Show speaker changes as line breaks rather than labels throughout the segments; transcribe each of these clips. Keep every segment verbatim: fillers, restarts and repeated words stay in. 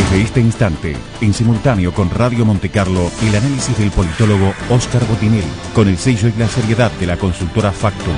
Desde este instante, en simultáneo con Radio Montecarlo, el análisis del politólogo Óscar Botinelli, con el sello y la seriedad de la consultora Factum.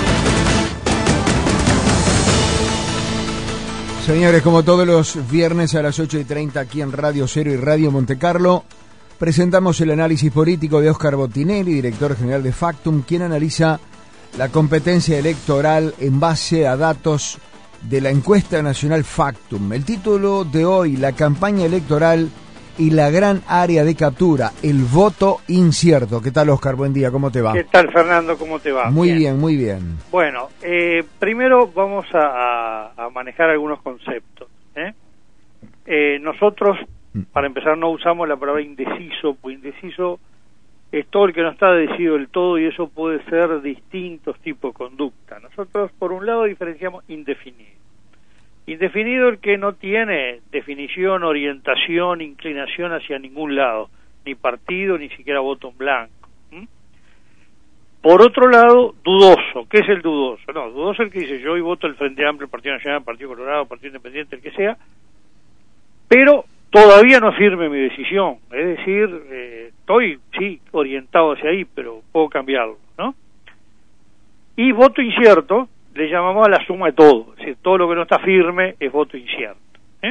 Señores, como todos los viernes a las ocho y treinta aquí en Radio Cero y Radio Montecarlo, presentamos el análisis político de Óscar Botinelli, director general de Factum, quien analiza la competencia electoral en base a datos de la encuesta nacional Factum. El título de hoy, la campaña electoral y la gran área de captura, el voto incierto. ¿Qué tal, Óscar? Buen día, ¿cómo te va?
¿Qué tal, Fernando? ¿Cómo te va?
Muy bien, bien muy bien.
Bueno, eh, primero vamos a, a, a manejar algunos conceptos. ¿eh? Eh, nosotros, para empezar, no usamos la palabra indeciso, pues indeciso es todo el que no está decidido del todo, y eso puede ser distintos tipos de conducta. Nosotros, por un lado, diferenciamos indefinido. Indefinido el que no tiene definición, orientación, inclinación hacia ningún lado, ni partido, ni siquiera voto en blanco. ¿Mm? Por otro lado, dudoso. ¿Qué es el dudoso? No, dudoso el que dice yo hoy voto el Frente Amplio, el Partido Nacional, el Partido Colorado, el Partido Independiente, el que sea, pero todavía no firme mi decisión. Es decir, eh, estoy, sí, orientado hacia ahí, pero puedo cambiarlo, ¿no? Y voto incierto le llamamos a la suma de todo, es decir, todo lo que no está firme es voto incierto. ¿eh?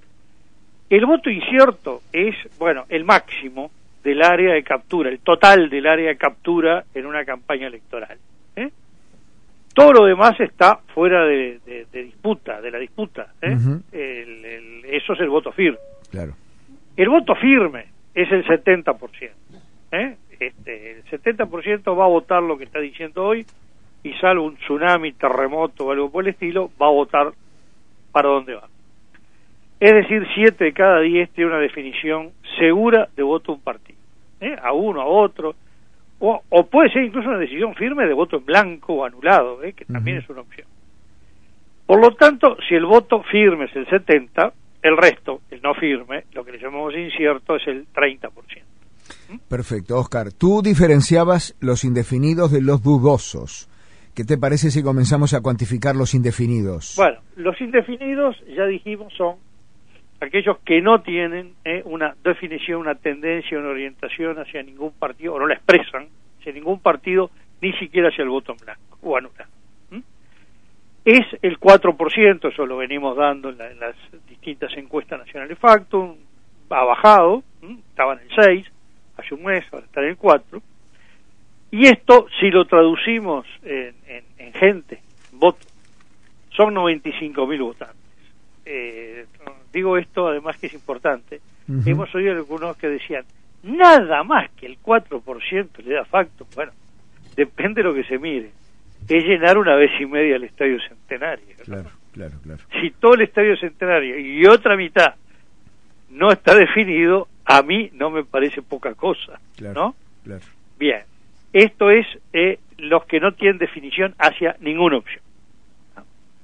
El voto incierto es, bueno, el máximo del área de captura, el total del área de captura en una campaña electoral. ¿eh? Todo lo demás está fuera de, de, de disputa, de la disputa. ¿eh? Uh-huh. el, el, eso es el voto firme.
Claro.
El voto firme es el setenta por ciento. ¿eh? Este, el setenta por ciento va a votar lo que está diciendo hoy, y salvo un tsunami, terremoto o algo por el estilo, va a votar para dónde va. Es decir, siete de cada diez tiene una definición segura de voto a un partido, ¿eh? a uno, a otro, o, o puede ser incluso una decisión firme de voto en blanco o anulado, ¿eh? que también uh-huh. es una opción. Por lo tanto, si el voto firme es el setenta, el resto, el no firme, lo que le llamamos incierto, es el treinta por ciento. ¿Mm?
Perfecto, Óscar. Tú diferenciabas los indefinidos de los dudosos. ¿Qué te parece si comenzamos a cuantificar los indefinidos?
Bueno, los indefinidos, ya dijimos, son aquellos que no tienen eh, una definición, una tendencia, una orientación hacia ningún partido, o no la expresan hacia ningún partido, ni siquiera hacia el voto en blanco o anulado. ¿Mm? Es el cuatro por ciento, eso lo venimos dando en, la, en las distintas encuestas nacionales Factum, ha bajado, ¿Mm? estaba en el seis hace un mes, ahora está en el cuatro. Y esto, si lo traducimos en, en, en gente, en votos, son noventa y cinco mil votantes. Eh, digo esto además que es importante. Uh-huh. Hemos oído algunos que decían, nada más que el cuatro por ciento le da Factum. Bueno, depende de lo que se mire. Es llenar una vez y media el Estadio Centenario, ¿no?
Claro, claro, claro.
Si todo el Estadio Centenario y otra mitad no está definido, a mí no me parece poca cosa,
claro,
¿no?
Claro.
Bien. Esto es eh, los que no tienen definición hacia ninguna opción. ¿no?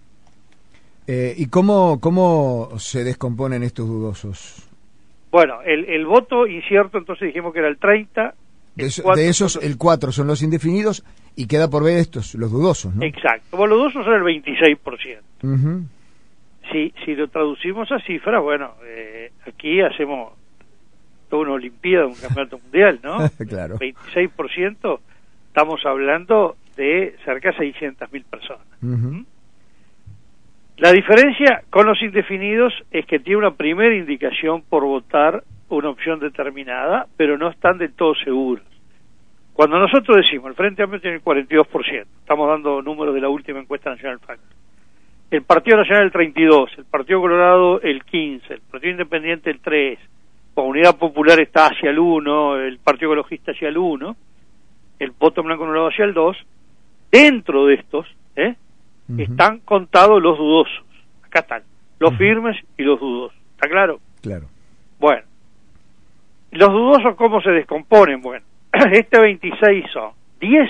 Eh, ¿Y cómo, cómo se descomponen estos dudosos?
Bueno, el, el voto incierto, entonces dijimos que era el treinta.
De, eso, de esos, el cuatro son los indefinidos y queda por ver estos, los dudosos, ¿no?
Exacto. Bueno, los dudosos son el veintiséis por ciento.
Uh-huh.
Si, si lo traducimos a cifras, bueno, eh, aquí hacemos una olimpiada, un campeonato mundial, ¿no?
Claro.
veintiséis por ciento, estamos hablando de cerca de seiscientas mil personas.
Uh-huh.
La diferencia con los indefinidos es que tiene una primera indicación por votar una opción determinada, pero no están del todo seguros. Cuando nosotros decimos, el Frente Amplio tiene el cuarenta y dos por ciento, estamos dando números de la última encuesta nacional Factum, el Partido Nacional el treinta y dos por ciento, el Partido Colorado el quince por ciento, el Partido Independiente el tres por ciento, Comunidad Popular está hacia el uno, el Partido Ecologista hacia el uno, el voto en blanco anulado hacia el dos. Dentro de estos ¿eh? uh-huh. están contados los dudosos. Acá están, los uh-huh. firmes y los dudosos. ¿Está claro?
Claro.
Bueno, los dudosos, ¿cómo se descomponen? Bueno, este veintiséis son, diez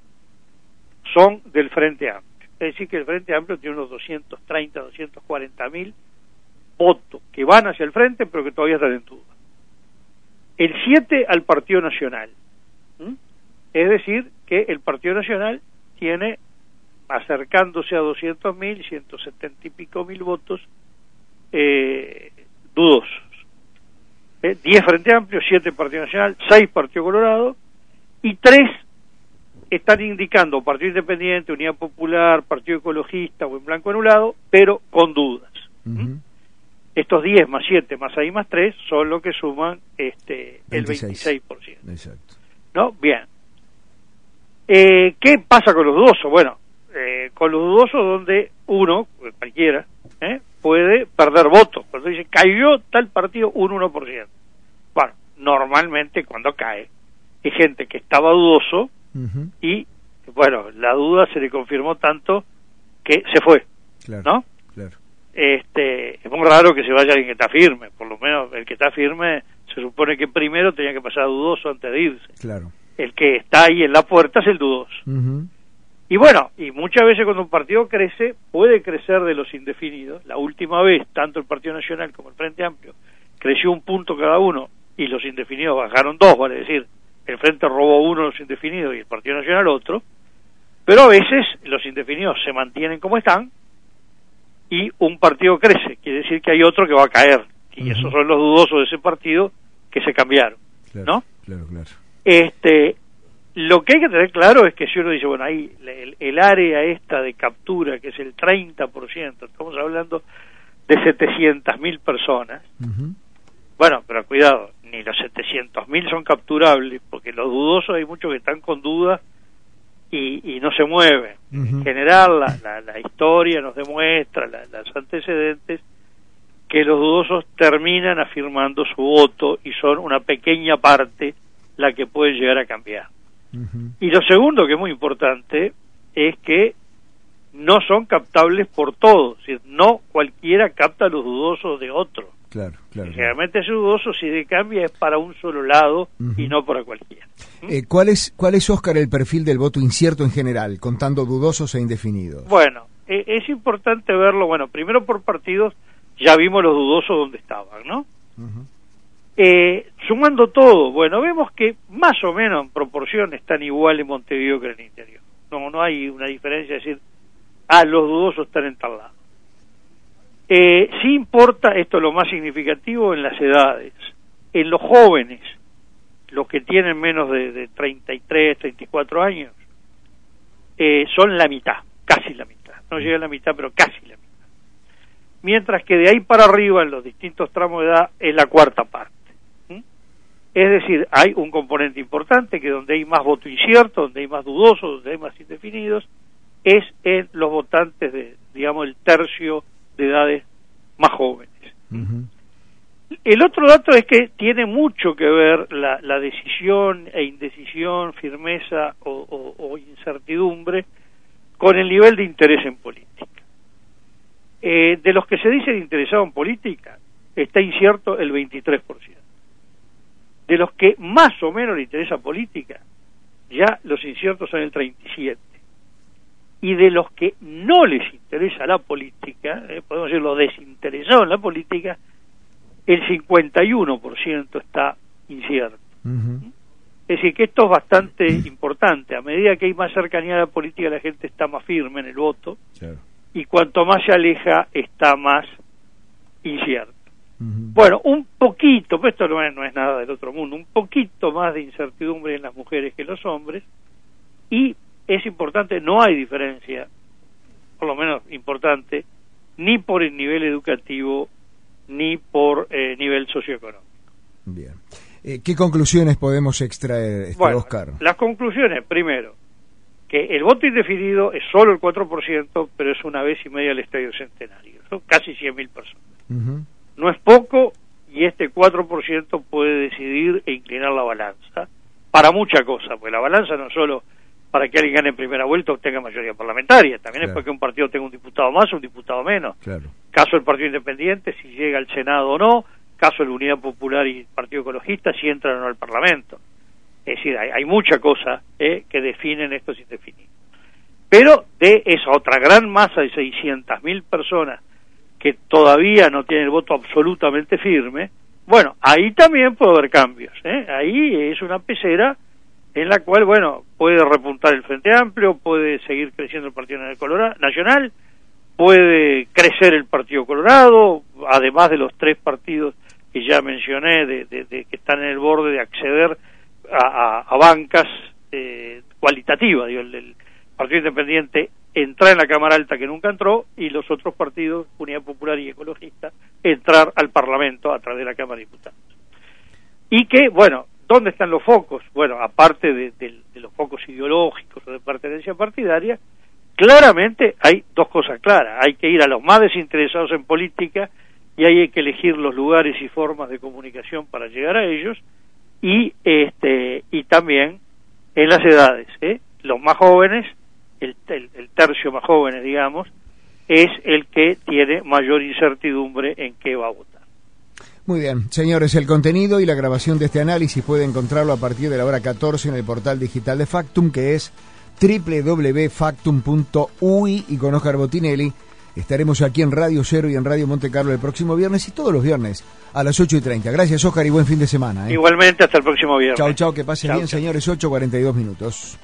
son del Frente Amplio. Es decir, que el Frente Amplio tiene unos doscientos treinta, doscientos cuarenta mil votos que van hacia el frente, pero que todavía están en duda. El siete al Partido Nacional. ¿Mm? Es decir, que el Partido Nacional tiene, acercándose a doscientos mil, ciento setenta y pico mil votos, eh, dudosos. ¿eh? diez Frente Amplio, siete Partido Nacional, seis Partido Colorado, y tres están indicando Partido Independiente, Unidad Popular, Partido Ecologista o en blanco anulado, pero con dudas. Uh-huh. ¿Mm? Estos diez más siete más seis más tres son lo que suman este el veintiséis por ciento.
Exacto.
¿No? Bien. Eh, ¿Qué pasa con los dudosos? Bueno, eh, con los dudosos donde uno, cualquiera, ¿eh? puede perder votos. Cuando dice, cayó tal partido un uno por ciento. Bueno, normalmente cuando cae, hay gente que estaba dudoso, uh-huh. y, bueno, la duda se le confirmó tanto que se fue,
claro,
¿no?
Claro.
Este, es muy raro que se vaya alguien que está firme, por lo menos el que está firme se supone que primero tenía que pasar dudoso antes de irse.
Claro.
El que está ahí en la puerta es el dudoso.
Uh-huh.
Y bueno, y muchas veces cuando un partido crece, puede crecer de los indefinidos. La última vez, tanto el Partido Nacional como el Frente Amplio, creció un punto cada uno, y los indefinidos bajaron dos, vale decir, el Frente robó uno de los indefinidos y el Partido Nacional otro, pero a veces los indefinidos se mantienen como están, y un partido crece, quiere decir que hay otro que va a caer, y uh-huh. esos son los dudosos de ese partido que se cambiaron,
claro,
¿no?
Claro, claro.
Este, lo que hay que tener claro es que si uno dice, bueno, ahí el, el área esta de captura, que es el treinta por ciento, estamos hablando de setecientas mil personas, uh-huh. bueno, pero cuidado, ni los setecientos mil son capturables, porque los dudosos hay muchos que están con dudas y, y no se mueven. Uh-huh. En general, la, la, la historia nos demuestra, la, los antecedentes, que los dudosos terminan afirmando su voto y son una pequeña parte la que puede llegar a cambiar. Uh-huh. Y lo segundo, que es muy importante, es que no son captables por todos, es decir, no cualquiera capta a los dudosos de otro.
Claro, claro.
Generalmente ese dudoso, si de cambia, es para un solo lado, uh-huh. y no para cualquiera. ¿Mm?
Eh, ¿cuál es, cuál es, Óscar, el perfil del voto incierto en general, contando dudosos e indefinidos?
Bueno, eh, es importante verlo, bueno, primero por partidos, ya vimos los dudosos donde estaban, ¿no? Uh-huh. Eh, sumando todo, bueno, vemos que más o menos en proporción están igual en Montevideo que en el interior. No, no hay una diferencia, es decir, ah, los dudosos están en tal lado. Eh, sí importa, esto es lo más significativo, en las edades. En los jóvenes, los que tienen menos de, de treinta y tres, treinta y cuatro años, eh, son la mitad, casi la mitad. No llega a la mitad, pero casi la mitad. Mientras que de ahí para arriba, en los distintos tramos de edad, es la cuarta parte. ¿Mm? Es decir, hay un componente importante que donde hay más voto incierto, donde hay más dudosos, donde hay más indefinidos, es en los votantes de, digamos, el tercio de edades más jóvenes. Uh-huh. El otro dato es que tiene mucho que ver la, la decisión e indecisión, firmeza o, o, o incertidumbre con el nivel de interés en política. Eh, de los que se dicen interesados en política, está incierto el veintitrés por ciento. De los que más o menos le interesa política, ya los inciertos son el treinta y siete por ciento. Y de los que no les interesa la política, eh, podemos decirlo desinteresados en la política, el cincuenta y uno por ciento está incierto. Uh-huh. Es decir, que esto es bastante importante. A medida que hay más cercanía a la política, la gente está más firme en el voto, claro. Y cuanto más se aleja, está más incierto. Uh-huh. Bueno, un poquito, pues esto no es, no es nada del otro mundo, un poquito más de incertidumbre en las mujeres que en los hombres, y es importante, no hay diferencia, por lo menos importante, ni por el nivel educativo, ni por eh, nivel socioeconómico.
Bien. Eh, ¿Qué conclusiones podemos extraer, este,
bueno,
Óscar?
Las conclusiones, primero, que el voto indefinido es solo el cuatro por ciento, pero es una vez y media el Estadio Centenario. Son casi cien mil personas. Uh-huh. No es poco, y este cuatro por ciento puede decidir e inclinar la balanza para mucha cosa, porque la balanza no es solo para que alguien gane en primera vuelta o tenga mayoría parlamentaria, también claro. Es para que un partido tenga un diputado más o un diputado menos. Claro. Caso del Partido Independiente, si llega al Senado o no, caso de la Unidad Popular y Partido Ecologista, si entran o no al Parlamento. Es decir, hay, hay mucha cosa eh, que definen estos indefinidos. Pero de esa otra gran masa de seiscientas mil personas que todavía no tienen el voto absolutamente firme, bueno, ahí también puede haber cambios. ¿eh? Ahí es una pecera en la cual, bueno, puede repuntar el Frente Amplio, puede seguir creciendo el Partido Nacional, puede crecer el Partido Colorado, además de los tres partidos que ya mencioné, de, de, de que están en el borde de acceder a, a, a bancas eh, cualitativas. Digo, el, el Partido Independiente entrar en la Cámara Alta, que nunca entró, y los otros partidos, Unidad Popular y Ecologista, entrar al Parlamento a través de la Cámara de Diputados. Y que, bueno, ¿dónde están los focos? Bueno, aparte de, de, de los focos ideológicos o de pertenencia partidaria, claramente hay dos cosas claras. Hay que ir a los más desinteresados en política y hay que elegir los lugares y formas de comunicación para llegar a ellos, y este y también en las edades, ¿eh? Los más jóvenes, el, el, el tercio más jóvenes, digamos, es el que tiene mayor incertidumbre en qué va a votar.
Muy bien, señores, el contenido y la grabación de este análisis puede encontrarlo a partir de la hora catorce en el portal digital de Factum, que es doble u doble u doble u punto factum punto u y, y con Oscar Botinelli estaremos aquí en Radio Cero y en Radio Monte Carlo el próximo viernes y todos los viernes a las ocho y treinta. Gracias, Oscar, y buen fin de semana. ¿eh?
Igualmente, hasta el próximo viernes.
Chau, chau, que pasen
chau,
bien,
chau.
señores, ocho cuarenta y dos minutos.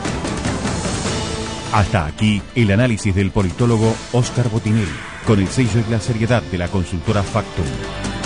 Hasta aquí el análisis del politólogo Oscar Botinelli, con el sello y la seriedad de la consultora Factum.